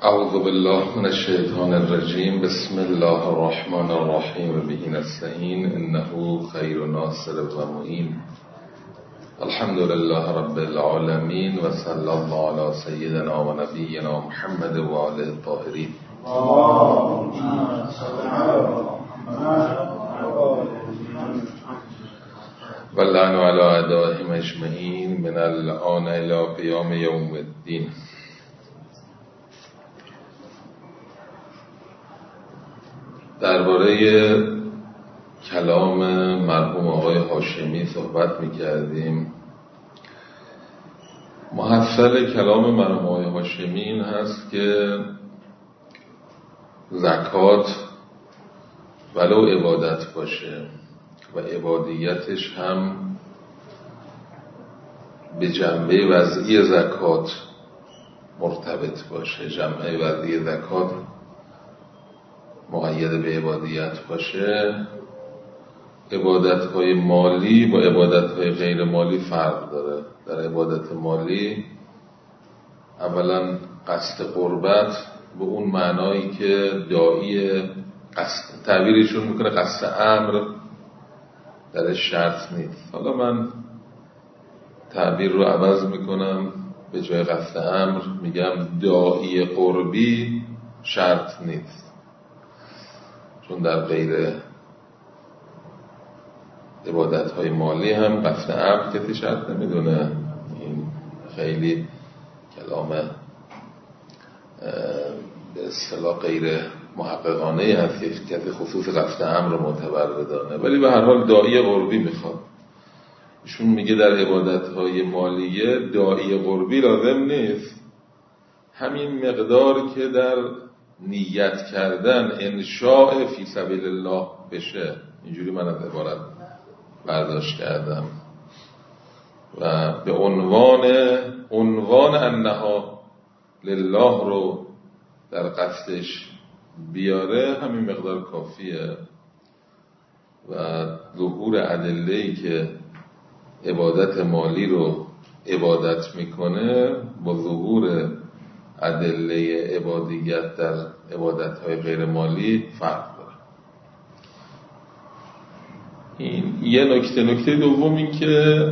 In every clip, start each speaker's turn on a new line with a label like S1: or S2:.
S1: اعوذ بالله من الشیطان الرجیم. بسم الله الرحمن الرحیم. به نستعین انه خیر ناصر و معین. الحمد لله رب العالمین و صلی الله علی سیدنا و نبینا محمد و آله الطاهرین. و لعن علی اعدائهم اجمعین من الآن الی قیام یوم الدین. درباره کلام مرحوم آقای هاشمی صحبت می‌کردیم. محصل کلام مرحوم آقای هاشمی این هست که زکات ولو عبادت باشه و عبادیتش هم به جنبه وضعی زکات مرتبط باشه، جنبه وضعی زکات مقید به عبادیت باشه، عبادت‌های مالی با عبادت‌های غیر مالی فرق داره. در عبادت مالی اولا قصد قربت به اون معنایی که داعی قصد تعبیرشون میکنه قصد امر درش شرط نیست. حالا من تعبیر رو عوض میکنم، به جای قصد امر میگم داعی قربی شرط نیست، چون در غیر عبادت‌های مالی هم قصد امر کسی شرط نمیدونه. این خیلی کلام به اصطلاح غیر محققانه هست که کسی خصوص قصد امر رو معتبر بدانه، ولی به هر حال داعی قربی میخواد. ایشون میگه در عبادت‌های مالیه داعی قربی لازم نیست، همین مقدار که در نیت کردن انشاء فی سبیل الله بشه. اینجوری من از عبارت برداشت کردم و به عنوان انها لله رو در قصدش بیاره، همین مقدار کافیه. و ظهور ادله‌ای که عبادت مالی رو عبادت میکنه با ظهور ادله عبادیت در عبادت‌های غیر مالی فرق داره. این یه نکته دوم این که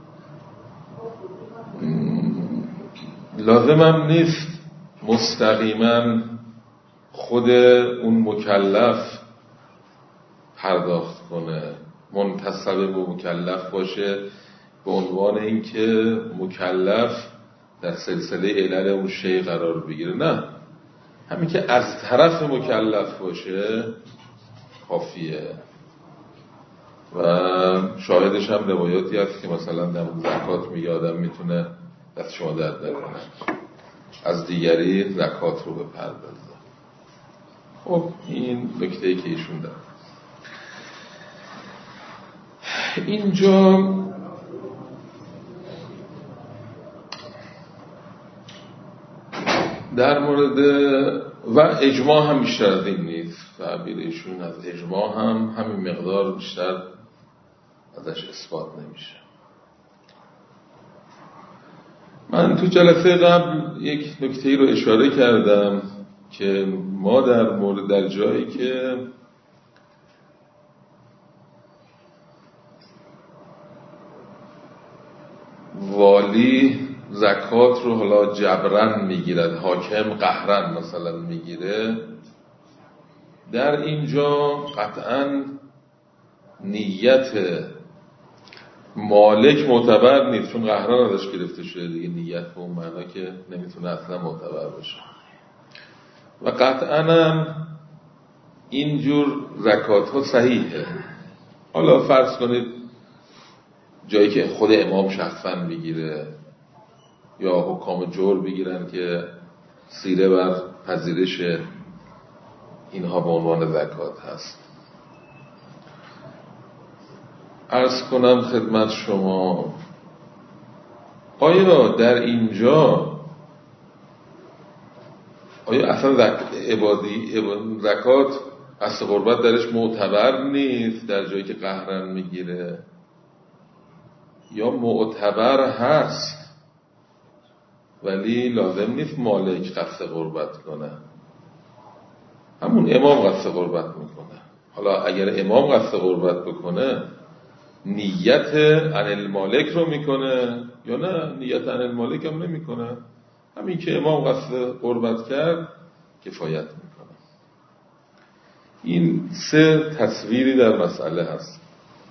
S1: لازمم نیست مستقیما خود اون مکلف پرداخت کنه، منتسب به مکلف باشه به عنوان اینکه مکلف در سلسله علل اون شیء قرار بگیره. نه، همین که از طرف مکلف باشه کافیه. و شاهدش هم روایاتی هست که مثلا در زکات میگه آدم میتونه دست شما درد نکنه، از دیگری زکات رو بپردازه. خب این نکته‌ای که ایشون داره اینجا در مورد و اجماع هم بیشتر از این نیست. تعبیر ایشون از اجماع هم همین مقدار بیشتر ازش اثبات نمیشه. من تو جلسه قبل یک نکته‌ای رو اشاره کردم که ما در جایی که والی زکات رو حالا جبرن میگیرد، حاکم قهرن مثلا میگیره، در اینجا قطعا نیت مالک معتبر نیست، چون قهرن ازش گرفته شده دیگه. نیت به اون معنا که نمیتونه اصلا معتبر باشه. و قطعا اینجور زکات ها صحیحه. حالا فرض کنید جایی که خود امام شخصا بگیره یا حکام جور بگیرن که سیره بر پذیرش اینها به عنوان زکات هست. عرض کنم خدمت شما، آیا در اینجا اصلا زکات قصد قربت درش معتبر نیست در جایی که قهرن میگیره، یا معتبر هست ولی لازم نیست مالک قصد قربت کنه، همون امام قصد قربت میکنه. حالا اگر امام قصد قربت بکنه نیت عن المالک رو میکنه یا نه نیت عن المالک هم نمیکنه، همین که امام قصد قربت کرد کفایت میکنه. این سه تصویری در مسئله هست.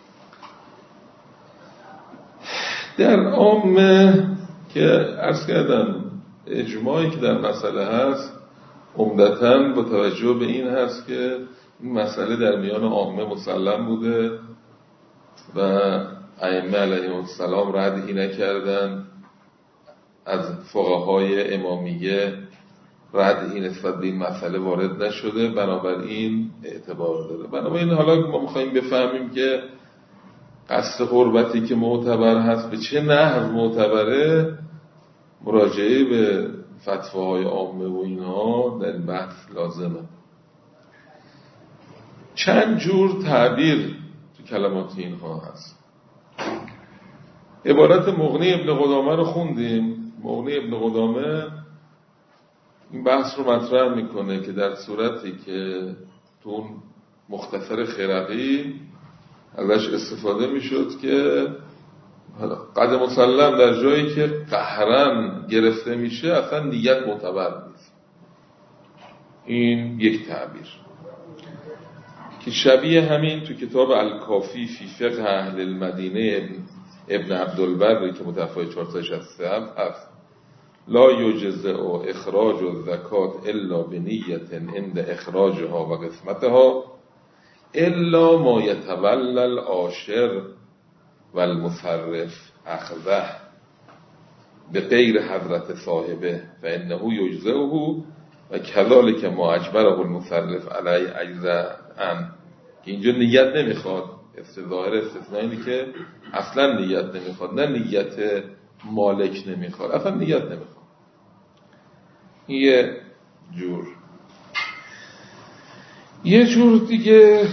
S1: در عامه که عرض کردم اجماعی که در مسئله هست عمدتاً با توجه به این هست که این مسئله در میان عامه مسلم بوده و ائمه علیهم السلام ردی نکردن، از فقهای امامیه ردی نسبت به این مسئله وارد نشده، بنابراین اعتبار داره. بنابراین حالا ما میخواییم بفهمیم که قصد قربتی که معتبر هست به چه نحو معتبره، مراجعه به فتواهای عامه و اینها در این بحث لازمه. چند جور تعبیر تو کلمات اینها هست. عبارت مغنی ابن قدامه رو خوندیم. مغنی ابن قدامه این بحث رو مطرح میکنه که در صورتی که تو مختصر خرقی ازش استفاده میشد که قد مسلم در جایی که قهرن گرفته میشه اصلا نیت معتبر نیست. این یک تعبیر که شبیه همین تو کتاب الکافی فی فقه اهل المدینه ابن عبدالبر که متوفی 467 هست: لا یجزئ اخراج الزکات الا بنیت عند اخراجها و قسمتها الا ما یتولی العاشر و المصرف اخذه به غیر حضرت صاحبه فانه یجزئه و کذالک ما اجبره المصرف علی اجزاء. که اینجا نیت نمیخواد، ظاهر استثناء اینه که اصلا نیت نمیخواد، نه نیت مالک نمیخواد، اصلا نیت نمیخواد. یه جور. یه جور دیگه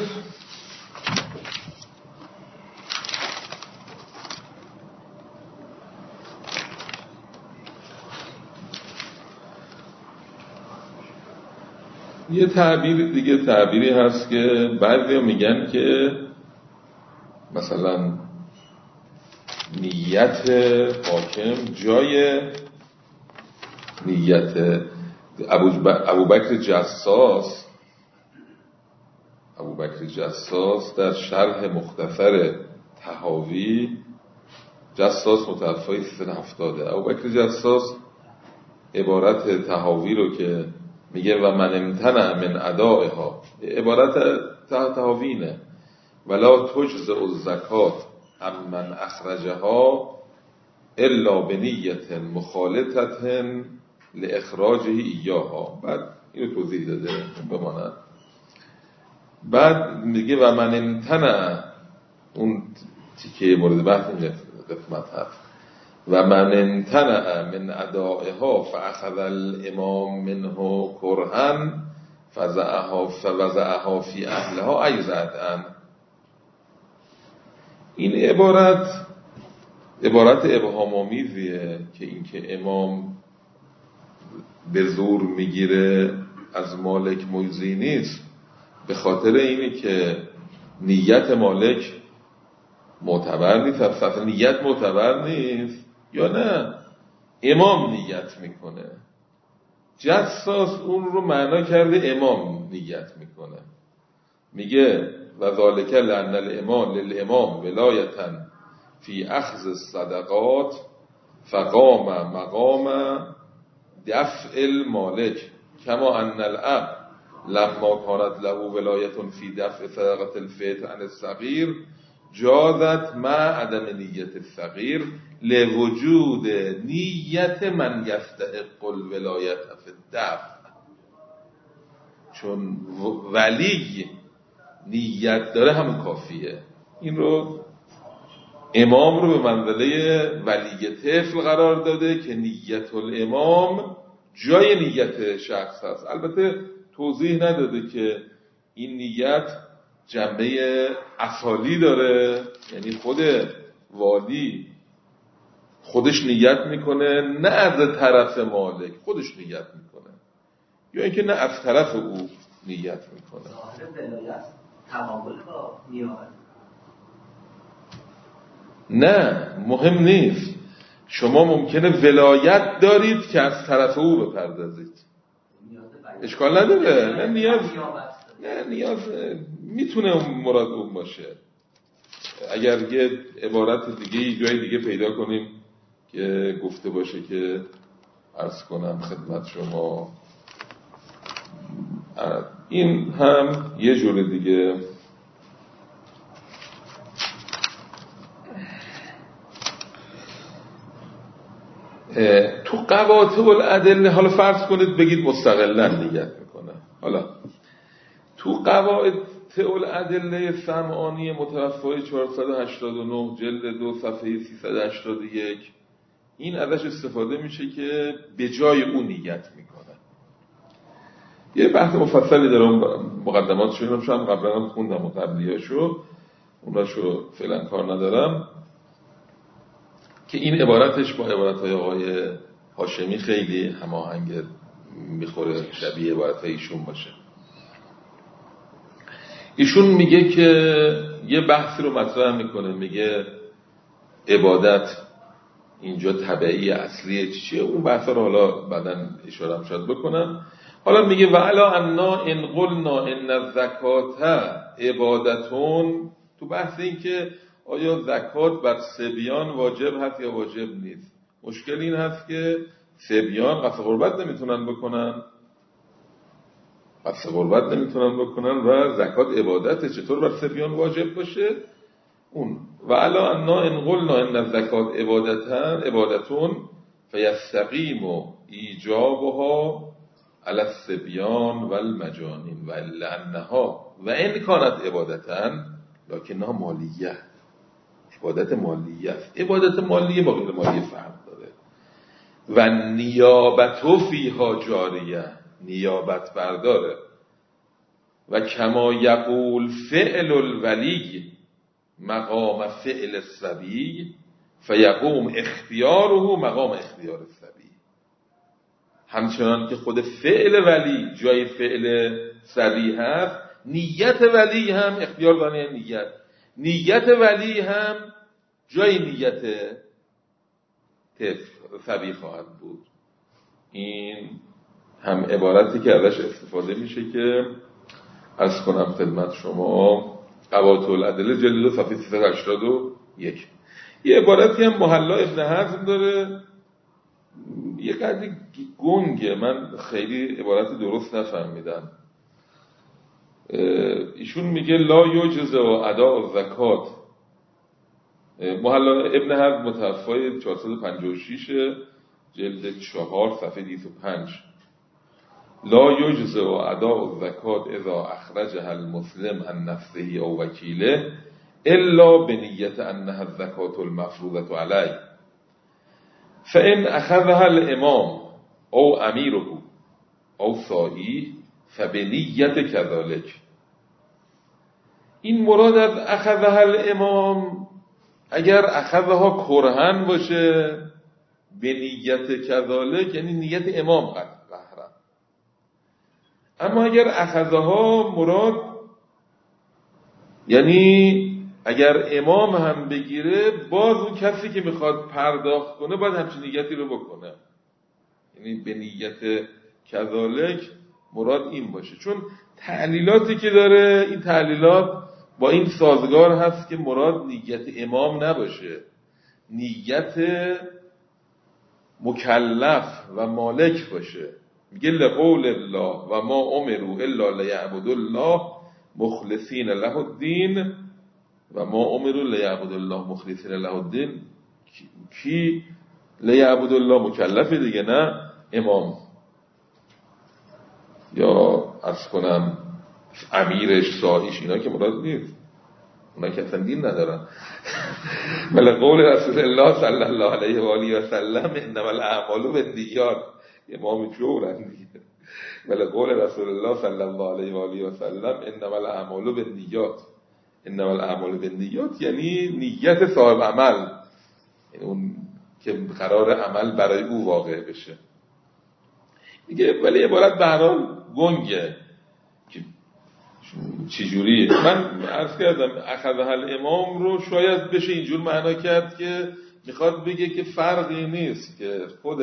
S1: یه تعبیری هست که بعضی میگن که مثلا نیت حاکم جای نیت ابوبکر جساس در شرح مختصر طحاوی، جساس متوفی 370. ابوبکر جساس عبارت طحاوی رو که میگه و من امتنع من ادائها، عبارت طحاوینه ولا تجزئ الزکات عمن اخرجها الا بنیت مخالطه لاخراجه ایاها. بعد اینو توضیح داده بماند. بعد میگه و من امتنع، اون تیکه مورد بحث این قسمت هست، و من امتنع من ادائها فاخذ الامام منه کرها فوضعها فی اهلها ایزدن. این عبارت ابهام آمیزیه که اینکه امام به زور میگیره از مالک مجزی نیست، به خاطر اینه که نیت مالک معتبر نیست، اصلا نیت معتبر نیست، یا نه امام نیت میکنه. جساس اون رو معنا کرده امام نیت میکنه، میگه و ذالک لأن الامام للامام ولایتا فی اخذ الصدقات فقام مقام دفع المالک کما ان الاب لما کانت له ولایت فی دفع صدقه الفطر عن الصغیر جازت مع عدم نیت الصغیر لوجود نیت من یستحق الولایت فی الدفع. چون ولی نیت داره همون کافیه. این رو امام رو به منزله ولی طفل قرار داده که نیت الامام جای نیت شخص هست. البته توضیح نداده که این نیت جنبه اصالی داره، یعنی خود والی خودش نیت میکنه، نه از طرف مالک خودش نیت میکنه، یا اینکه نه از طرف او نیت میکنه.
S2: ظاهر ولایت تعامل با نیابت
S1: نه مهم نیست. شما ممکنه ولایت دارید که از طرف او بپردازید، اشکال نداره. نه نیاز میتونه اون مراد اون باشه. اگر یه عبارت دیگه جای دیگه پیدا کنیم که گفته باشه که عرض کنم خدمت شما، این هم یه جور دیگه. تو قواطع الادله، حالا فرض کنید بگید مستقلا نیت میکنه، حالا تو قواطع الادله سمعانی متوفای 489 جلد 2 صفحه 381 این ازش استفاده میشه که به جای اون نیت میکنه. یه بحث مفصلی دارم، مقدماتشو هم شما قبلا هم خوندم و قبلیاشو، اوناشو فعلا کار ندارم، که این عبارتش با عبارتهای آقای هاشمی خیلی هماهنگ میخوره، شبیه عبارتهای ایشون باشه. ایشون میگه که یه بحثی رو مطرح میکنه، میگه عبادت اینجا طبعی اصلی چیه، اون بحثا رو حالا بعداً اشاره هم شاید بکنم. حالا میگه و علا انا ان قلنا ان الزکات عبادتون، تو بحث این که آیا زکات بر صبیان واجب هست یا واجب نیست. مشکل این هست که صبیان قصد قربت نمیتونن بکنن، و زکات عبادته، چطور بر صبیان واجب باشه؟ اون و علا انا ان قلنا ان الزکات عبادتون فیستقیم ایجابها علی الصبیان والمجانین و لانها و ان کانت عبادتن لکنها مالیه. عبادت مالیه است. عبادت مالیه با غیر مالیه فرق داره. و نیابتو فیها جاریه، نیابت برداره. و کما یقول فعل الولی مقام فعل الصبی فیقوم اختیاره مقام اختیار الصبی. همچنان که خود فعل ولی جای فعل صبی هست، نیت ولی هم اختیار دانه نیت ولی هم جای نیت صبی خواهد بود. این هم عبارتی که ازش استفاده میشه که عرض کنم خدمت شما قواطع الادله جلد 2 صفحه 381. یه عبارتی هم محلا ابن حزم داره، یه قدری گنگه، من خیلی عبارت درست نفهمیدم. ایشون میگه لا یجوز اداء الزکات، محلا ابن حزم متوفای 456 جلد 4 صفحه 205. لا یجوز اداء الزکات اذا اخرجها المسلم عن نفسه او وکیله الا بنیت انها الزکات المفروضه علیه فان اخذها الامام او امیره او سائی فبنیت كذلك. این مراد از اخذها الامام اگر اخذها کرهن باشه، به نیت كذلك یعنی نیت امام قهرن. اما اگر اخذها مراد یعنی اگر امام هم بگیره، باز اون کسی که میخواد پرداخت کنه باید همچین نیتی رو بکنه، یعنی به نیت كذلك مراد این باشه. چون تعلیلاتی که داره، این تعلیلات با این سازگار هست که مراد نیت امام نباشه، نیت مکلف و مالک باشه. میگه لقول الله و ما امروا الا لیعبدوا الله مخلصین له الدین و ما امروا لیعبدوا الله مخلصین له الدین. کی لیعبدوا الله مکلفه دیگه، نه امام یا عرض کنم امیرش، سایش، اینا که مراد نیست، اونا که اصلا دین ندارن. بل قول رسول الله صلی الله علیه و آله و سلم انما الاعمال بالنیات، امام جورن دیگه. بل قول رسول الله صلی الله علیه و آله و سلم انما الاعمال بالنیات، انما الاعمال بالنیات یعنی نیت صاحب عمل، یعنی اون که قرار عمل برای او واقع بشه دیگه. ولی عبارت به هر حال گنگه که چجوریه. من عرض کردم اخذها الامام رو شاید بشه اینجور معنا کرد که میخواد بگه که فرقی نیست که خود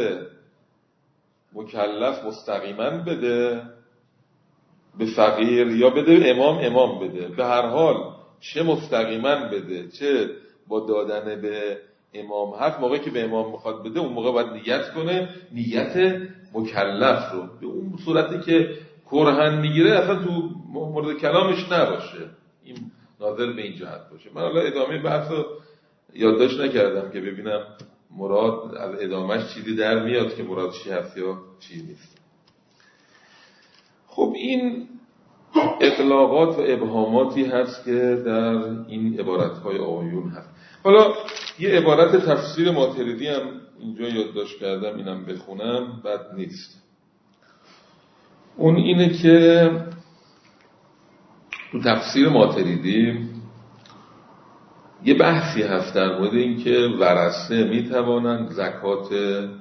S1: مکلف مستقیما بده به فقیر یا بده به امام بده، به هر حال چه مستقیما بده چه با دادن به امام حق، موقعی که به امام میخواد بده اون موقع باید نیت کنه، نیت مکلف رو، به اون صورتی که کرهن میگیره اصلا تو مورد کلامش نباشه، این ناظر به این جهت باشه. من حالا ادامه بحث رو یادداشت نکردم که ببینم مراد از ادامهش چیزی در میاد که مراد چی هست یا چی نیست. خب این اطلاقات و ابهاماتی هست که در این عبارتهای آیون هست. حالا یه عبارت تفسیر ماتریدی هم اینجا یادداشت کردم، اینم بخونم بد نیست. اون اینه که تو تفسیر ماتریدی یه بحثی هست در مورد این که ورثه میتوانند زکات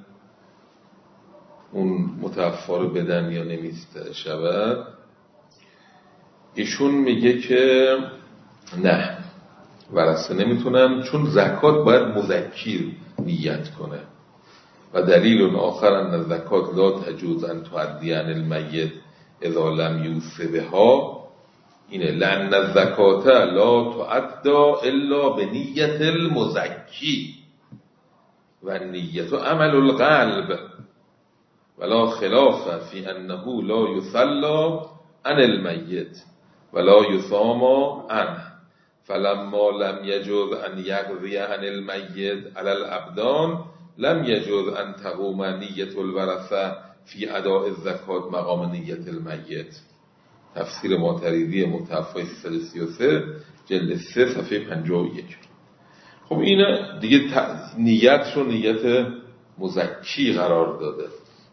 S1: اون متوفا رو بدن یا نمیشود. ایشون میگه که نه، ورثه نمیتونن، چون زکات باید مذکر نیت کنه. و دلیل آخر ان زکات لا تجوز ان تؤدی عن المیت اذا لم یوصبها، اینه لأن الزکات لا تؤدى الا بنیت المزکی و نیت عمل القلب ولا خلاف فی انه لا یصلی عن المیت ولا یصام عنه فلما لم یجوز ان یقضی عن المیت علی الابدان لم یجوز ان تقوم نیت الورثه فی اداء الزکات مقام نیت المیت. تفسیر ماتریدی متوفی 333 جلد 3 صفحه 51. خب این دیگه نیت رو نیت مزکی قرار داده.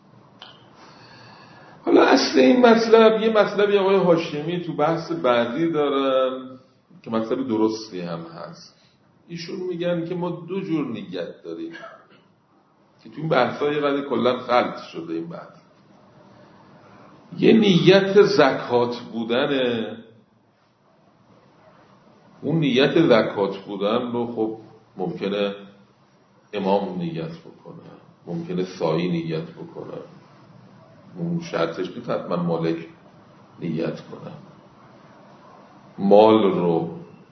S1: حالا اصل این مطلب یه مطلبی آقای هاشمی تو بحث بعدی دارن که مطلب درستی هم هست. ایشون میگن که ما دو جور نیت داریم که تو این بحث‌های قضیه کلا خلط شده. این بحث یه نیت زکات بودنه، اون نیت زکات بودن رو خب ممکنه امام نیت بکنه، ممکنه سایی نیت بکنه، اون شرطش نیست حتما مالک نیت کنه. مال رو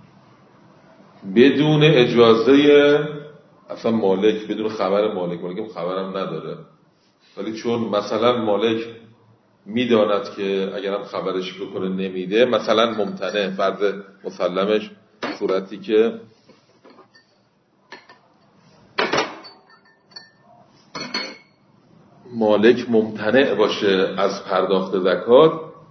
S1: بدون اجازه اصلا مالک، بدون خبر مالک هم خبرم نداره، ولی چون مثلا مالک میداند که اگرم خبرش بکنه نمیده، مثلا ممتنع، فرض مسلمش صورتی که مالک ممتنع باشه از پرداخت زکات،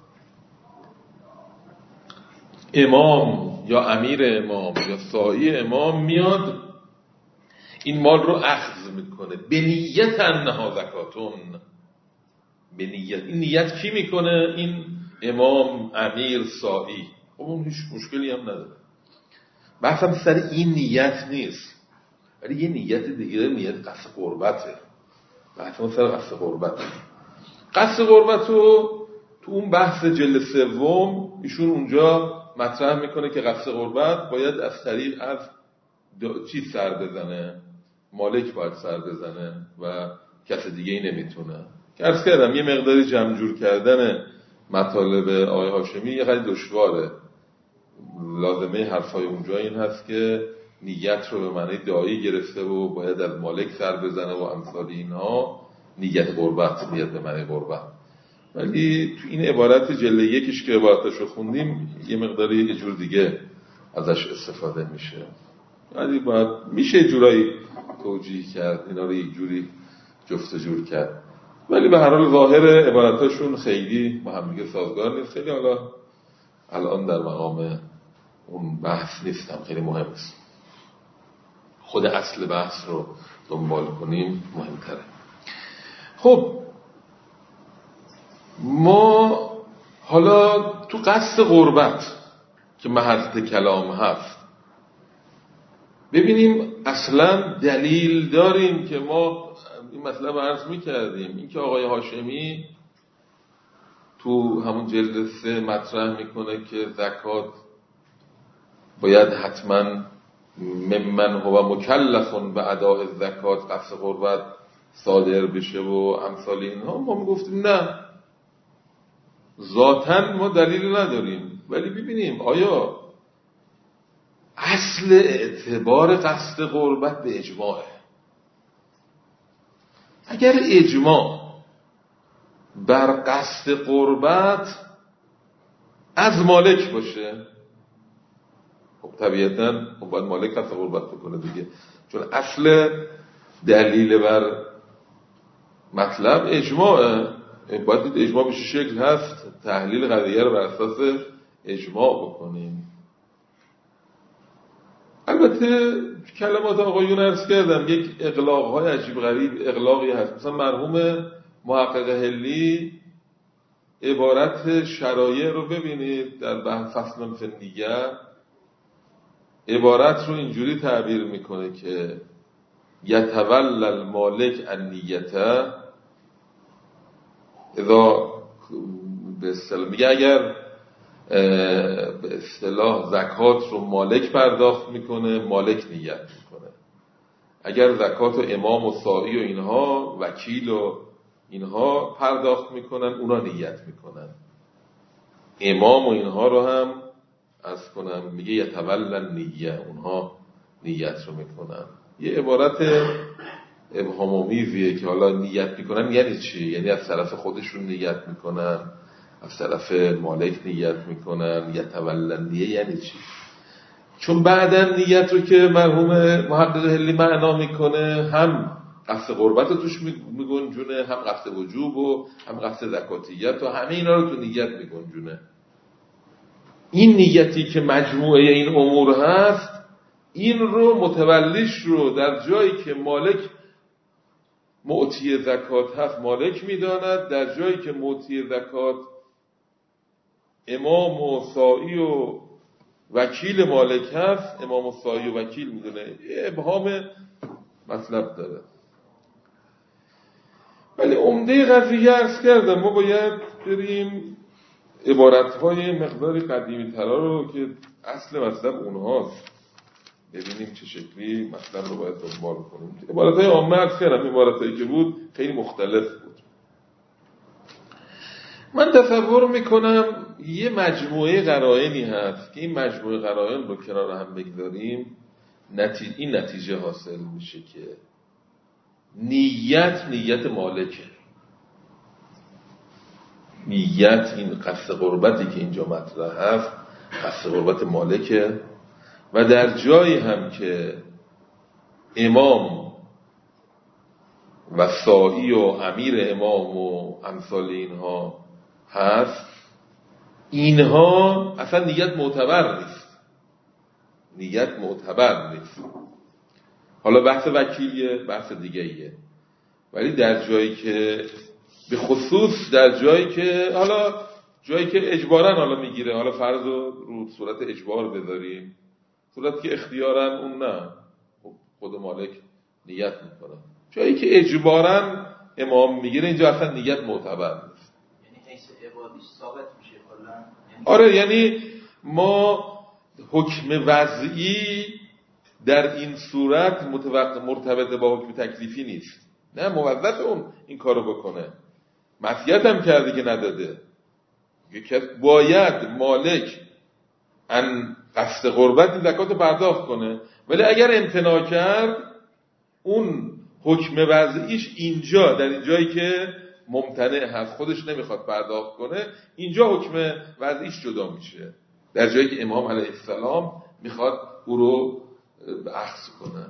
S1: امام یا امیر امام یا سایی امام میاد این مال رو اخذ میکنه به نیت انها زکاتون، به نیت. این نیت کی میکنه؟ این امام، امیر، سایی. خب اون هیچ مشکلی هم نداره، بحثم سر این نیت نیست، ولی یه نیت دیگه، نیت قصد قربته. بحثم سر قصد قربت. قصد قربت رو تو اون بحث جلد 3 ایشون اونجا مطرح میکنه که قصد قربت باید از طریق از چیز سر بزنه، مالک باید سر بزنه و کس دیگه ای نمیتونه. که عرض کردم یه مقداری جمع جور کردن مطالب آقای هاشمی یه خیلی دشواره. لازمه حرفای اونجا این هست که نیت رو به معنی دایی گرفته و باید از مالک سر بزنه و امثال اینها، نیت قربت، نیت به معنی قربت. ولی تو این عبارت جلد 1 که عبارتش رو خوندیم یه مقداری یه جور دیگه ازش استفاده میشه، ولی باید میشه جورایی توجیه کرد، اینا رو یک جوری جفت جور کرد. ولی به هر حال ظاهر عبارتاشون خیلی با هم دیگه سازگار نیست. خیلی حالا الان در مقام اون بحث نیستم، خیلی مهم است. خود اصل بحث رو دنبال کنیم مهمتره. خب ما حالا تو قصد قربت که محض کلام هست ببینیم اصلا دلیل داریم که ما این مطلب عرض میکردیم، این که آقای هاشمی تو همون جلد 3 مطرح میکنه که زکات باید حتما ممن هو مکلف به اداء الزکات قصد قربت صادر بشه و امثال اینها، ما میگفتیم نه، ذاتاً ما دلیل نداریم. ولی ببینیم آیا اصل اعتبار قصد قربت به اجماعه. اگر اجماع بر قصد قربت از مالک باشه، خب طبیعتاً باید مالک قصد قربت بکنه دیگه، چون اصل دلیل بر مطلب اجماعه. باید دید اجماع به چه شکل هست، تحلیل قضیه رو بر اساس اجماع بکنیم. البته کلمات آقایون عرض کردم یک اغلاق‌های عجیب غریب اغلاقی هست. مثلا مرحوم محقق حلی عبارت شرایع رو ببینید در بحث فصل فنیه، عبارت رو اینجوری تعبیر میکنه که یتولى المالک النیته، اذا به اصطلاح میگه اگر به اصطلاح زکات رو مالک پرداخت میکنه، مالک نیت میکنه. اگر زکات و امام و سائی و اینها، وکیل و اینها پرداخت میکنن، اونا نیت میکنن. امام و اینها رو هم از کنم میگه یتولى نیه، اونها نیت رو میکنن. یه عبارت ابهام‌آمیزیه که حالا نیت میکنن یعنی چی؟ یعنی از طرف خودشون نیت میکنن، از طرف مالک نیت میکنن، یتولى نیه یعنی چی؟ چون بعدن نیت رو که مرحوم محقق حلی معنا میکنه، هم قصد قربت رو توش میگنجونه، هم قصد وجوب و هم قصد زکاتیت و همه اینا رو تو نیت میگنجونه. این نیتی که مجموعه این امور هست، این رو متولیش رو در جایی که مالک معطی زکات هست مالک میداند، در جایی که معطی زکات امام و سائی و وکیل مالک هست، امام و سائی و وکیل میدونه. ابهام مطلب داره. ولی عمده قضیه عرض کردم، ما باید بریم عبارتهای مقداری قدیمی ترا رو که اصل مطلب اونهاست ببینیم چه شکلی مطلب رو باید دنبال کنیم. عبارتهای عامه عرض کردم، عبارتهایی که بود خیلی مختلف بود. من تصور میکنم یه مجموعه قرائنی هست که این مجموعه قرائن رو کنار هم بگذاریم، این نتیجه حاصل میشه که نیت مالکه. نیت، این قصد قربتی که اینجا مطرح هست قصد قربت مالکه، و در جایی هم که امام و سائی و امیر امام و امثال اینها هست، اینها اصلا نیت معتبر نیست. نیت معتبر نیست. حالا بحث وکیلیه، بحث دیگه‌ایه. ولی در جایی که به خصوص در جایی که حالا جایی که اجبارن حالا میگیره، حالا فرض رو صورت اجبار بذاریم، صورت که اختیارن اون نه، خود مالک نیت میکنه. جایی که اجبارن امام میگیره، اینجا اصلا نیت معتبر نیست.
S2: یعنی حیث عبادیش ثابت میشه کلا.
S1: آره، یعنی ما حکم وضعی در این صورت مرتبط با حکم تکلیفی نیست. نه، موظف اون این کارو بکنه، معصیت هم کرده که نداده. باید مالک ان قصد قربت این زکات رو پرداخت کنه، ولی اگر امتناع کرد اون حکم وضعیش اینجا، در این جایی که ممتنع هست، خودش نمیخواد پرداخت کنه، اینجا حکم وضعیش جدا میشه، در جایی که امام علیه السلام میخواد او رو اخذ کنه.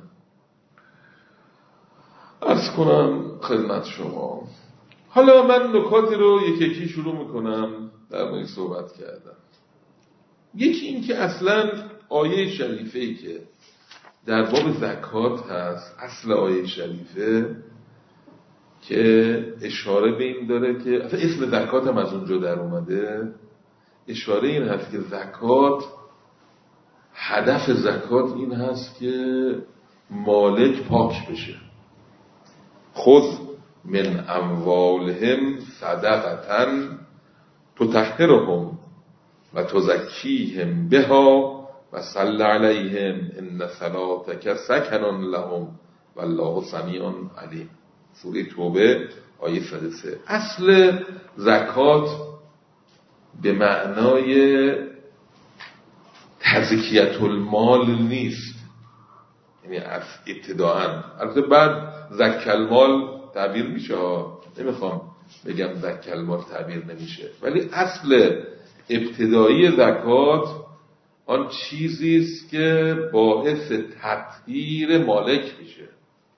S1: عرض کنم خدمت شما. حالا من نکاتی رو یکی شروع میکنم در مورد صحبت کردم. یکی این که اصلا آیه شریفه‌ای که در باب زکات هست، اصل آیه شریفه که اشاره به این داره که اصلا اسم زکات هم از اونجا در اومده، اشاره این هست که زکات هدف زکات این هست که مالک پاک بشه. خذ من اموالهم صدقة تطهرهم و تزکیهم بها و صل علیهم ان صلاتک سکن لهم والله سمیع علیم. سوره توبه آیه 103. اصل زکات به معنای تزکیت المال نیست، یعنی از ابتداءً. البته بعد زکل المال تعبیر میشه، نمیخوام بگم زکل المال تعبیر نمیشه، ولی اصل ابتدایی زکات آن چیزی است که باعث تطهیر مالک میشه.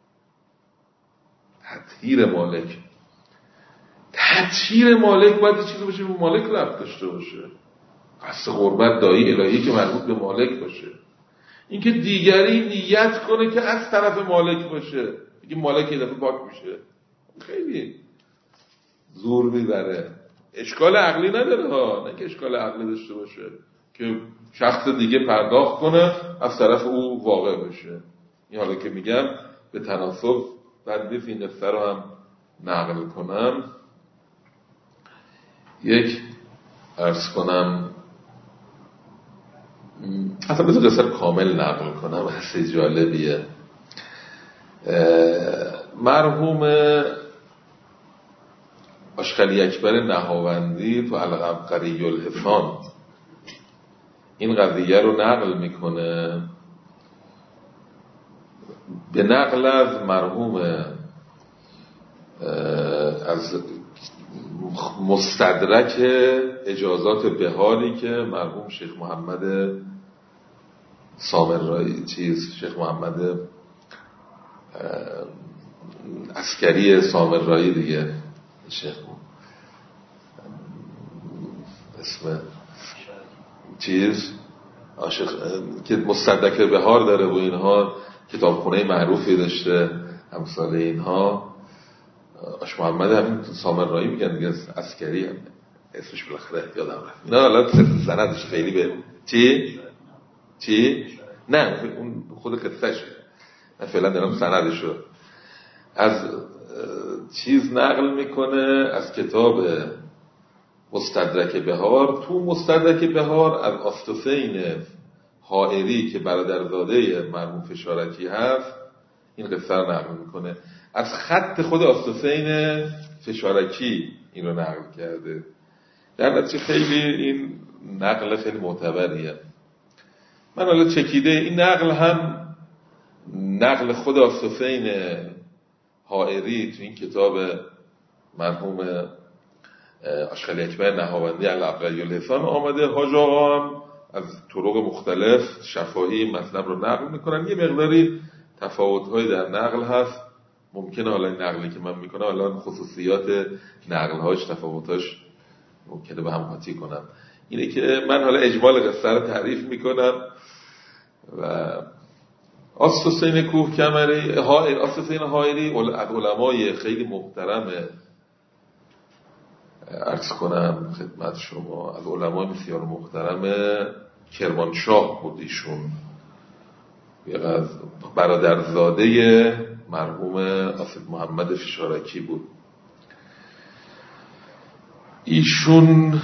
S1: تطهیر مالک باید چیزی باشه به مالک ربط داشته باشه، قصد قربت دایی الهی که مربوط به مالک باشه. اینکه دیگری نیت کنه که از طرف مالک باشه، بگه مالک یه دفعه پاک میشه، خیلی زور میبره. اشکال عقلی نداره ها، نه که اشکال عقلی داشته باشه که شخص دیگه پرداخت کنه از طرف او واقع بشه. این حالا که میگم به تناسب بعد نیست این قصه رو هم نقل کنم. یک عرض کنم اصلا بذار قصه کامل نقل کنم، حسی جالبیه. مرحوم آشخلی اکبر نهاوندی تو العبقری الحسان این قضیه رو نقل میکنه به نقل از مرحوم از مستدرک اجازات بهاری که مرحوم شیخ محمد سامرایی شیخ محمد عسکری سامرایی دیگه، شیخ اسم که مستدرک بهار داره و اینها کتابخونه معروفی داشته همسال اینها. آش محمد همین سامرایی میگن دیگه، عسکری هم اسمش بالاخره یادم رفت. نه حالا سندش خیلی به چی؟ نه اون خود قصه‌شه، من فعلا دارم سندشو از نقل میکنه از کتاب مستدرک بهار. تو مستدرک بهار از آستوسین حائری که برادرزاده مرحوم فشارکی هست این قصه رو نقل میکنه. از خط خود آستوسین فشارکی این رو نقل کرده. در نتیجه خیلی این نقل خیلی معتبریه. من حالا چکیده این نقل هم نقل خود آستوسین حائری تو این کتاب مرحوم آشخلی اکبر نهاوندی العبقری الحسان آمده. حاج آقا از طرق مختلف شفاهی مطلب رو نقل میکنن. یه مقداری تفاوت‌هایی در نقل هست، ممکنه حالا این نقلی که من میکنم حالا خصوصیات نقل‌هاش تفاوت‌هاش ممکنه به هم قاطی کنم. اینه که من حالا اجمال قصه رو تعریف میکنم و آستوسین کوهکمری آستوسین حائری از علمای خیلی محترم عرض کنم خدمت شما، از علمای بسیار محترم کرمانشاه بود. ایشون برادرزاده مرحوم آصف محمد فشارکی بود. ایشون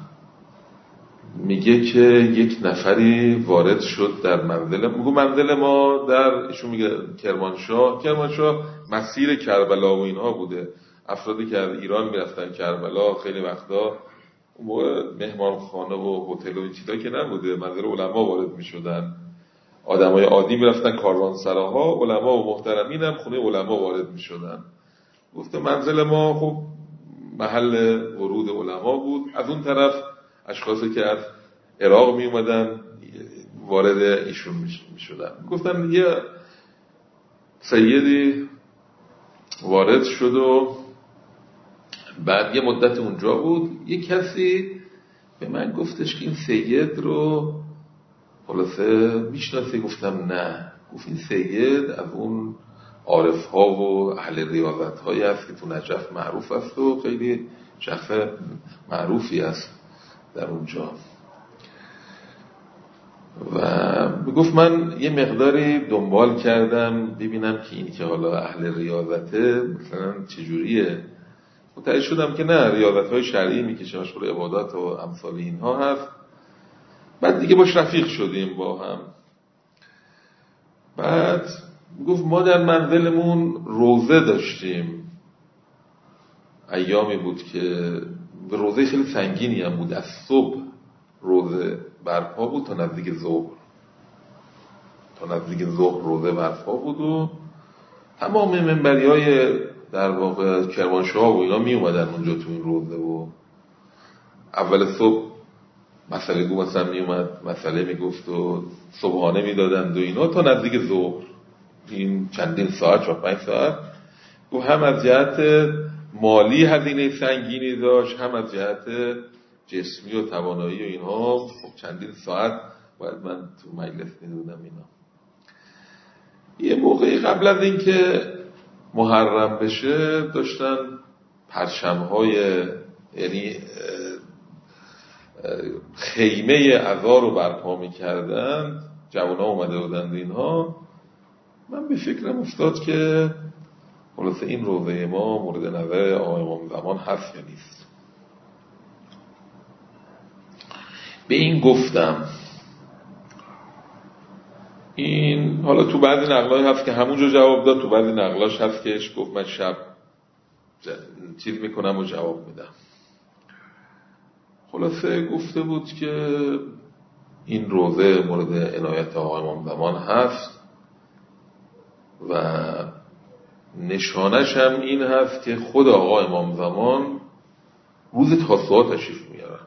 S1: میگه که یک نفری وارد شد در منزل ما در ایشون میگه کرمانشاه مسیر کربلا و اینها بوده. افرادی که از ایران میرفتن کربلا خیلی وقتا مهمان خانه و هتل و این چیزا که نبوده، منزل علما وارد میشدن. آدمای عادی میرفتن کاروانسراها، علما و محترمین هم خونه علما وارد میشدن. گفته منزل ما خب محل ورود علما بود. از اون طرف اشخاصی که از عراق می اومدن وارد ایشون می شدن. گفتن یه سیدی وارد شد و بعد یه مدت اونجا بود. یه کسی به من گفتش که این سید رو خلاصه میشناسی؟ گفتم نه. گفت این سید از اون عارف ها و اهل ریاضت هایی هست که تو نجف معروف است و خیلی شخص معروفی است در اونجا. و میگفت من یه مقداری دنبال کردم ببینم که این که حالا اهل ریاضته مثلا چجوریه. متوجه شدم که نه، ریاضت‌های شرعی میکشه، مشغول عبادات و امثال اینها هست. بعد دیگه باش رفیق شدیم با هم. بعد گفت ما در منزلمون روزه داشتیم، ایامی بود که روزه خیلی سنگینی هم بود، از صبح روزه برپا بود تا نزدیک ظهر روزه برپا بود و تمام منبری‌های در واقع کرمانشاه و اینا می اومدن اونجا تو این روزه و اول صبح مسئله گو مثلا می اومد مسئله می گفت و صبحانه می دادند و اینا تا نزدیک ظهر، این چندین ساعت 4-5 ساعت. و هم از جهت مالی هزینه سنگینی داشت، هم از جهت جسمی و توانایی و اینها. خب چندین ساعت باید من تو مجلس می دودم اینا. یه موقعی قبل از این که محرم بشه داشتن پرچم‌های، یعنی خیمه عزا رو برپا می‌کردن، جوان‌ها اومده بودند اینها. من به فکرم افتاد که خلاصه این روزه ما مورد نظر آقای امام زمان هست یا نیست. به این گفتم این حالا تو بعضی نقلای هست که همونجا جواب داد، تو بعضی نقلاش هست که گفت من شب چیز میکنم و جواب میدم. خلاصه گفته بود که این روزه مورد عنایت آقای امام زمان هست و نشانش هم این هست که خود آقای امام زمان روز تاسوعا تشریف میارن.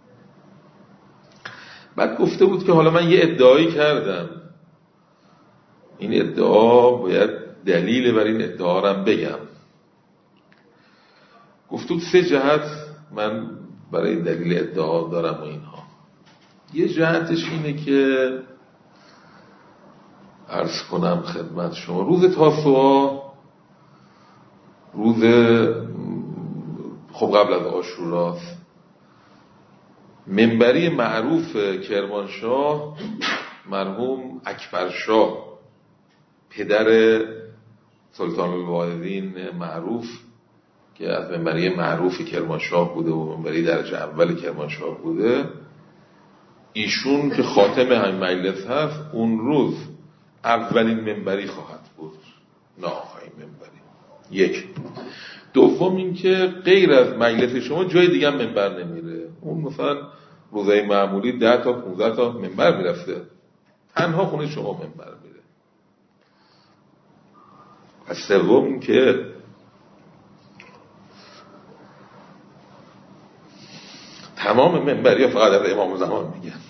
S1: بعد گفته بود که حالا من یه ادعایی کردم، این ادعا باید دلیل بر این ادعا رو بگم. گفته بود 3 جهت من برای دلیل ادعا دارم و اینها. یه جهتش اینه که عرض کنم خدمت شما، روز تاسوعا روز خب قبل از عاشوراست، منبری معروف کرمانشاه مرحوم اکبرشاه پدر سلطان الواعظین معروف که از منبری معروف کرمانشاه بوده و منبری درجه اول کرمانشاه بوده، ایشون که خاتم همین مجلس هست اون روز اولین منبری خواهد بود، نه آخرین منبری. یک. دوم این که غیر از مجلس شما جای دیگه هم منبر نمیره. اون مثلا روزای معمولی 10 تا 15 تا منبر میرفته، تنها خونه شما منبر میره. و سوم این که تمام منبری ها فقط از امام زمان میگن.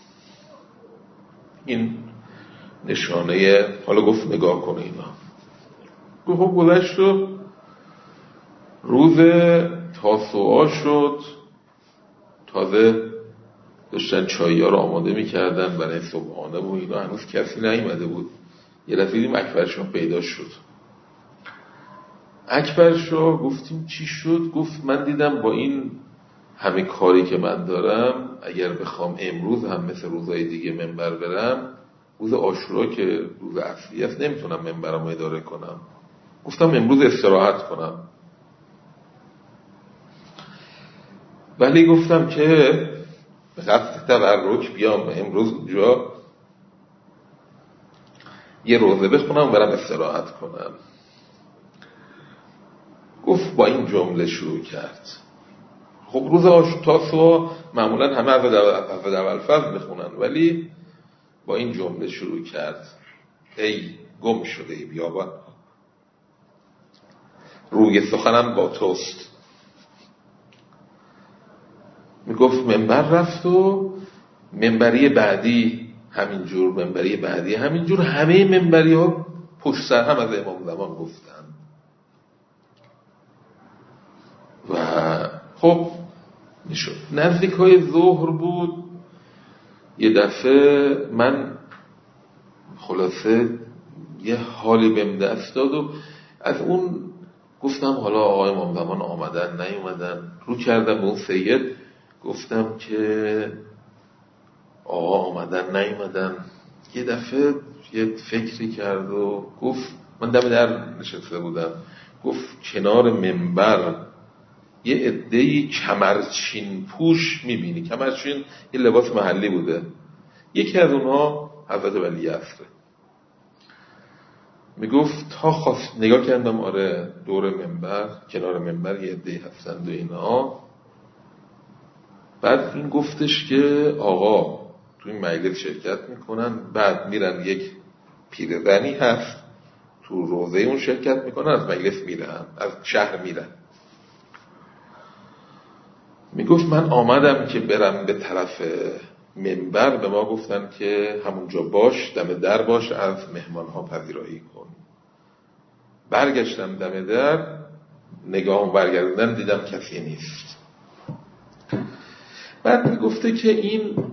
S1: این نشانه، حالا گفت نگاه کنه اینا. خب گذشت و روز تاسوعا شد، تازه داشتن چایی ها رو آماده میکردن برای صبحانه و اینا، هنوز کسی نیومده بود. یه رفیقیم اکبرشاه پیدا شد. اکبرشاه گفتیم چی شد؟ گفت من دیدم با این همه کاری که من دارم اگر بخوام امروز هم مثل روزهای دیگه منبر برم، روز عاشورا که روز اصلی است نمیتونم منبرم اداره کنم. گفتم امروز استراحت کنم. ولی گفتم که به قصد تبرک بیام امروز اونجا یه روزه بخونم و برم استراحت کنم. گفت با این جمله شروع کرد. خب روز تاسوعا معمولا همه از اول فضل بخونن، ولی با این جمله شروع کرد: ای گم شده ای بیابان، روی سخنم با توست. میگفت منبر رفت و منبری بعدی همینجور، منبری بعدی همینجور، همه منبری ها پشت سر هم از امام زمان گفتن. و خب نزدیک های ظهر بود. یه دفعه من خلاصه یه حالی بهم دست داد و از اون گفتم حالا آقای امام زمان آمدن نیومدن. رو کردم به اون سید، گفتم که آقا آمدن نیومدن، یه دفعه یه فکری کرد و گفت، من دم در نشسته بودم، گفت کنار منبر یه عده‌ای کمرچین پوش میبینی. کمرچین یه لباس محلی بوده. یکی از اونها حضرت ولیعصر. میگفت تا خواست نگاه کردم، آره دور منبر، کنار منبر یه عده‌ای هستند و اینا. بعد این گفتش که آقا تو این مجلس شرکت میکنن، بعد میرن یک پیرزنی هست تو روضه اون شرکت میکنن، از مجلس میرن، از شهر میرن. میگفت من آمدم که برم به طرف منبر، به ما گفتن که همونجا باش، دم در باش، از مهمانها پذیرایی کن. برگشتم دم در، نگاهم برگردوندم دیدم کسی نیست. بعد میگفته که این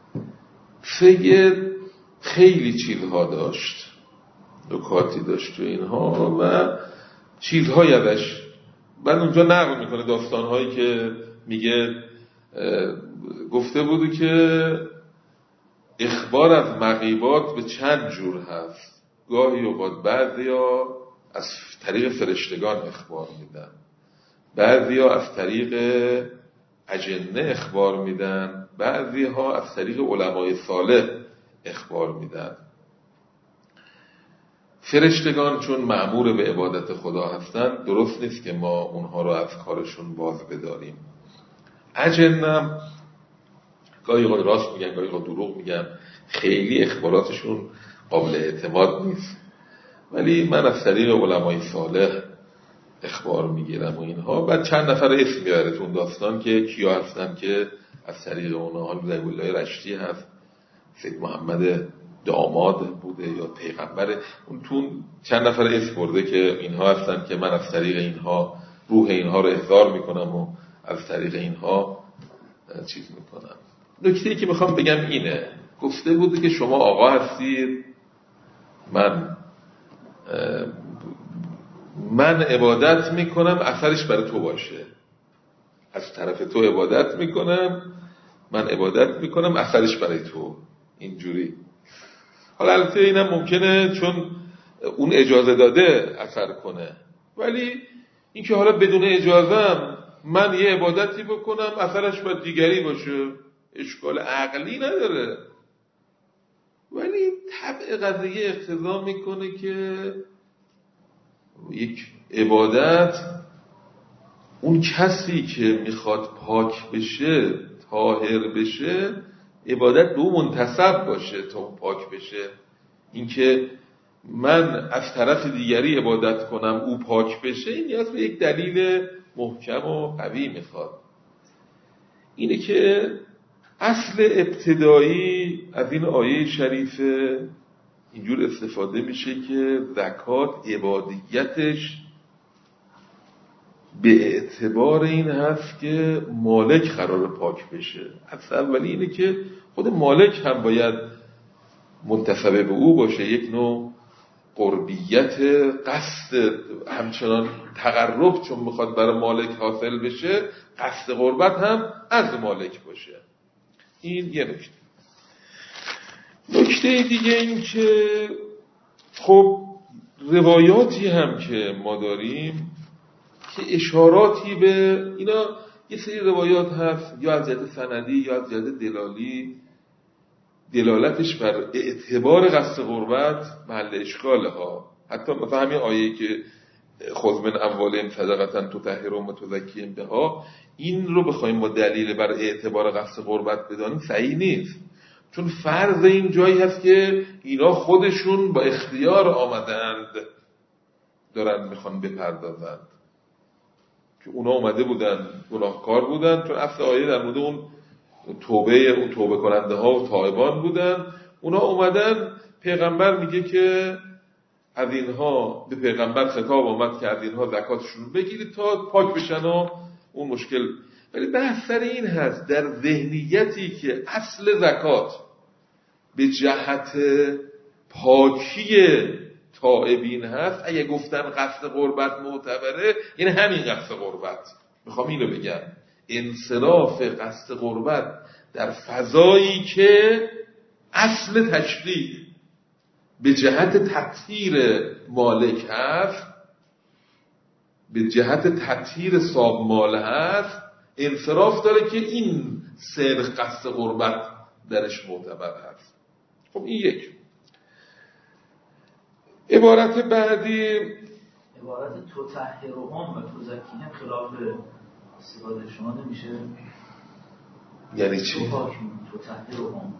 S1: سید خیلی چیزها داشت، نکاتی داشت و اینها و چیزهایی ازش. بعد اونجا نقل میکنه داستانهایی که میگه گفته بوده که اخبار از مغیبات به چند جور هست. گاهی اوقات بعضیا از طریق فرشتگان اخبار میدن، بعضیا از طریق اجنه اخبار میدن، بعضیها از طریق علمای صالح اخبار میدن. فرشتگان چون مأمور به عبادت خدا هستن، درست نیست که ما اونها رو از کارشون باز بداریم. اجنم گاهی راست میگن، گاهی دروغ میگن، خیلی اخباراتشون قابل اعتماد نیست، ولی من از طریق علمای صالح اخبار میگیرم و اینها. بعد چند نفر اسم میاره تو اون داستان که کیا هستن که از طریق اونها. حال زیب الله رشتی هست، سید محمد داماد بوده یا پیغمبر، اون تو چند نفر اسم برده که اینها هستن که من از طریق اینها روح اینها رو احضار میکنم و از طریق اینها چیز میکنم. نکته‌ای که میخوام بگم اینه، گفته بوده که شما آقا هستید، من عبادت میکنم، اثرش برای تو باشه. از طرف تو عبادت میکنم، من عبادت میکنم، اثرش برای تو. اینجوری. حالا البته اینم ممکنه چون اون اجازه داده اثر کنه، ولی این که حالا بدون اجازم من یه عبادتی بکنم، اثرش باید دیگری باشه، اشکال عقلی نداره. ولی طبع قضیه اقتضا میکنه که یک عبادت، اون کسی که میخواد پاک بشه، طاهر بشه، عبادت به اون منتسب باشه تا اون پاک بشه. اینکه من از طرف دیگری عبادت کنم او پاک بشه، این نیاز به یک دلیل محکم و قوی میخواد. اینه که اصل ابتدایی از این آیه شریفه اینجور استفاده میشه که زکات عبادیتش به اعتبار این هست که مالک قرار پاک بشه. اصل اولی اینه که خود مالک هم باید منتسب به او باشه، یک نوع قربیت، قصد همچنان تقرب چون میخواد برای مالک حاصل بشه، قصد قربت هم از مالک باشه. این یه نکته. نکته دیگه این که خب روایاتی هم که ما داریم که اشاراتی به اینا، یه سری روایات هست یا از جهت سندی یا از جهت دلالی، دلالتش بر اعتبار قصد قربت محل اشکاله ها. حتی مثلا همین آیه که خذ من اموالهم صدقة تطهرهم و تزکیهم بها، این رو بخوایم با دلیل بر اعتبار قصد قربت بدانیم صحیح نیست، چون فرض این جایی هست که اینا خودشون با اختیار آمدند دارن میخوان بپردازند، که اونا اومده بودن گناهکار بودن، چون اصل آیه در مورد اون توبه کننده ها و تائبان بودن. اونا اومدن، پیغمبر میگه که از اینها، به پیغمبر خطاب آمد که از اینها زکاتشون بگیرید تا پاک بشن و اون مشکل. ولی بحث سر این هست در ذهنیتی که اصل زکات به جهت پاکی تائبین هست، اگه گفتن قصد قربت معتبره، یعنی همین قصد قربت. میخوام اینو بگم، انصراف قصد قربت در فضایی که اصل تشریع به جهت تطهیر مالک هست، به جهت تطهیر صاحب مال هست، انصراف داره که این صدق قصد قربت درش معتبر هست. خب این یک. عبارت بعدی،
S2: عبارت تطهرهم و تزکیهم خلاف استفاده شما نمیشه؟
S1: یعنی چی؟
S2: تطهرهم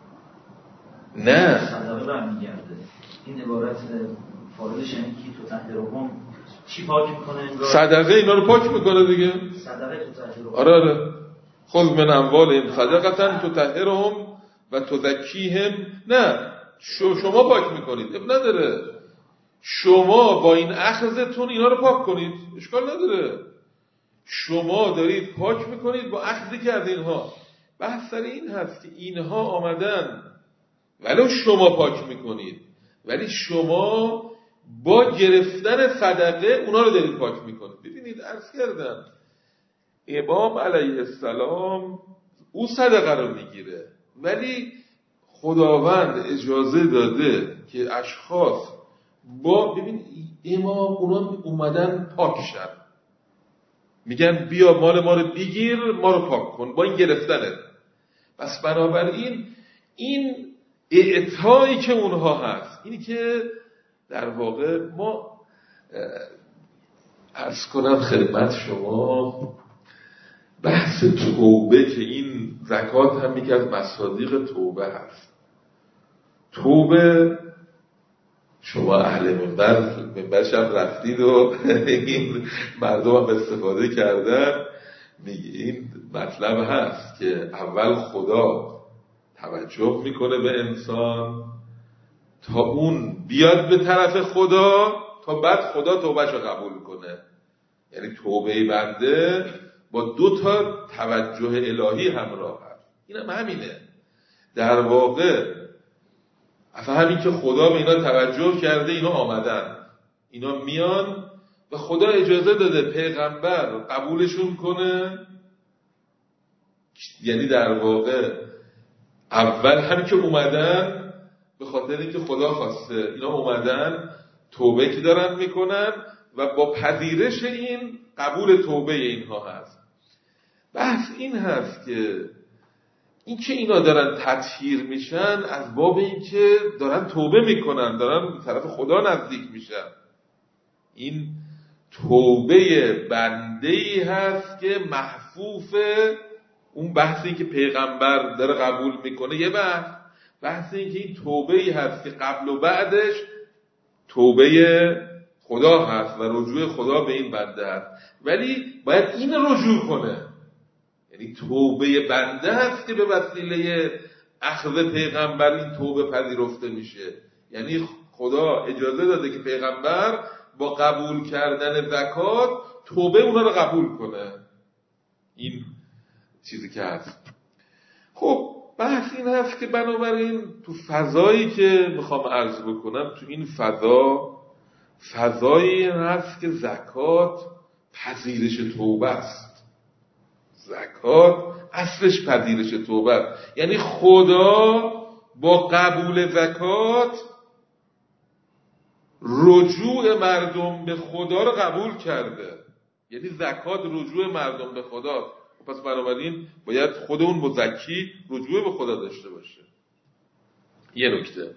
S1: نه
S2: صدقه برمیگرده. این عبارت فاعلش یعنی کی؟ تطهرهم چی پاک میکنه؟
S1: صدقه اینا رو پاک میکنه دیگه.
S2: صدقه تطهرهم.
S1: آره خذ من اموالهم صدقه تطهرهم و تزکیهم. نه شما پاک میکنید، اب نداره، شما با این اخذتون اینا رو پاک کنید، اشکال نداره، شما دارید پاک میکنید با اخذی که از اینها. بحث سر این هست که اینها آمدن ولو شما پاک میکنید، ولی شما با گرفتن صدقه اونا رو دارید پاک میکنید. ببینید عرض کردم امام علیه السلام او صدقه رو میگیره، ولی خداوند اجازه داده که اشخاص با ببین امام اونا اومدن پاک شن، میگن بیا مال ما رو بگیر، ما رو پاک کن با این گرفتنه. پس بنابراین این اعطایی که اونها هست، اینی که در واقع ما عرض کنم خدمت شما بحث توبه، که این زکات هم یکی از مصادیق توبه هست. توبه شما اهل منبرش هم رفتید و این مردم هم استفاده کردن، میگه این مطلب هست که اول خدا توجه میکنه به انسان تا اون بیاد به طرف خدا، تا بعد خدا توبهش رو قبول کنه. یعنی توبه بنده با 2 تا توجه الهی همراه هست. این هم همینه در واقع، اصلا همین که خدا به اینا توجه کرده، اینا آمدن، اینا میان و خدا اجازه داده پیغمبر قبولشون کنه. یعنی در واقع اول همین که اومدن به خاطر اینکه خدا خواسته، اینا اومدن توبه که دارن میکنن و با پذیرش این قبول توبه اینها هست. بحث این هست که این که اینا دارن تطهیر میشن از باب این که دارن توبه میکنن، دارن به طرف خدا نزدیک میشن. این توبه بنده‌ای هست که محفوف اون بحث این که پیغمبر داره قبول میکنه، یه بحث این که این توبه‌ای هست که قبل و بعدش توبه خدا هست و رجوع خدا به این بنده هست، ولی باید این رجوع کنه. یعنی توبه بنده هست که به وسیله اخذ پیغمبر این توبه پذیرفته میشه. یعنی خدا اجازه داده که پیغمبر با قبول کردن زکات توبه اونا رو قبول کنه. این چیزی که هست. خب بحث این هست که بنابراین تو فضایی که میخوام عرض بکنم، تو این فضایی هست که زکات پذیرش توبه است. زکات اصلش پذیرش توبه است. یعنی خدا با قبول زکات رجوع مردم به خدا رو قبول کرده. یعنی زکات رجوع مردم به خدا، پس بنابراین باید خود اون مزکی رجوع به خدا داشته باشه. یه نکته،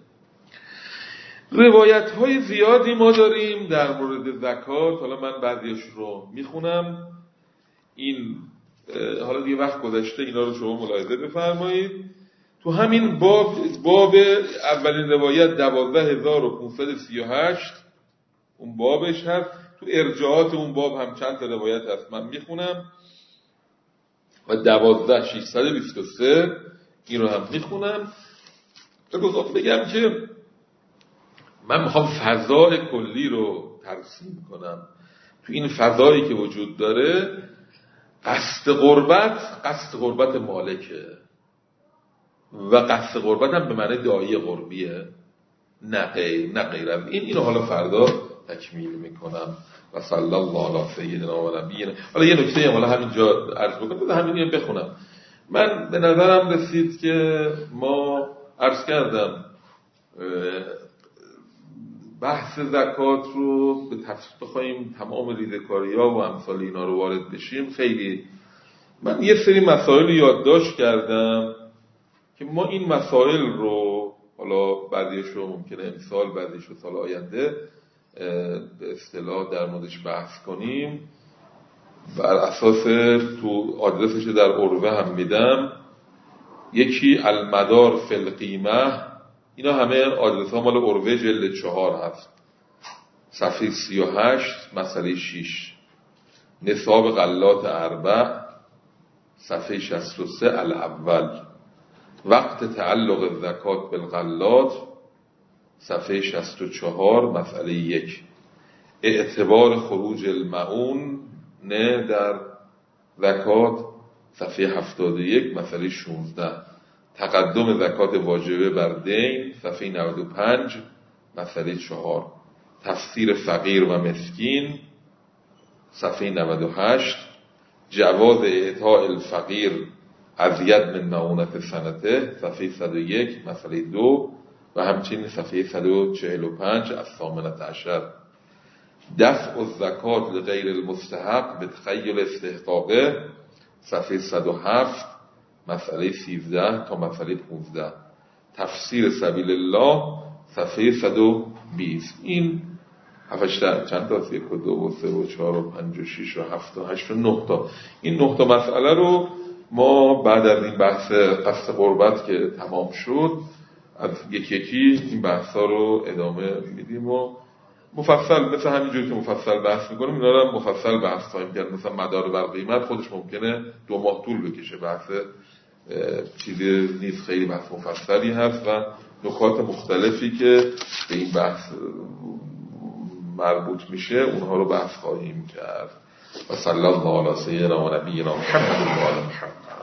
S1: روایت های زیادی ما داریم در مورد زکات. حالا من بعضیش رو میخونم، این حالا دیگه وقت گذشته، اینا رو شما ملاحظه بفرمایید. تو همین باب اولین روایت 12538 اون بابش هست. تو ارجاعات اون باب هم چند تا روایت هست، من میخونم و 12623 این رو هم میخونم. بگم که من میخوام فضای کلی رو ترسیم کنم. تو این فضایی که وجود داره، قصد قربت مالکه و قصد قربت هم به معنی داعی قربیه، نه غیر از اینو حالا فردا تکمیل میکنم. و صلی الله علی سیدنا و نبینا. حالا یه نکته حالا همینجا عرض بکنم، همینو بخونم. من به نظرم رسید که ما عرض کردم بحث زکات رو به تفصیل بخوایم تمام ریزکاری‌ها و امثال اینا رو وارد بشیم خیلی، من یه سری مسائل یادداشت کردم که ما این مسائل رو حالا بعضیش رو ممکنه امسال بعضیش رو سال آینده به اصطلاح در موردش بحث کنیم. بر اساس تو آدرسش در عروه هم میدم، یکی المدار فی القیمه، اینا همه آدرس ها مال عروه جلد 4 هست، صفحه 38 مسئله 6. نصاب غلات اربع صفحه 63 الاول. وقت تعلق الزکات بالغلات صفحه 64 مسئله 1. اعتبار خروج المعون نه در زکات صفحه 71 مسئله 16. تقدم زکات واجبه بر دین صفحه 95 مسئله 4. تفسیر فقیر و مسکین صفحه 98. جواز اعطاء الفقیر ازید من معونت سنته صفحه 101 مسئله 2 و همچنین صفحه 145 از ثامنة عشر. دفع الزکات لغیر المستحق به تخیل استحقاقه صفحه 107 مسئله 13 تا مسئله 15. تفسیر سبیل الله صفحه 120. این هفتش چند تا 1 و 2 و 3 و 4 و 5 و 6 و 7 و 8 و 9 تا این 9 تا مسئله رو ما بعد از این بحث قصد قربت که تمام شد از یکی یکی این بحثا رو ادامه میدیم و مفصل مثل همینجوری که مفصل بحث میکنیم اینا رو مفصل بحث خواهیم کرد. مثلا مدار بر قیمت خودش ممکنه 2 ماه طول بکشه، بحث چیزی نیست، خیلی بحث مفصلی هست و نکات مختلفی که به این بحث مربوط میشه اونها رو بحث خواهیم کرد. و صلی الله علی سیدنا و نبینا محمد و آل محمد.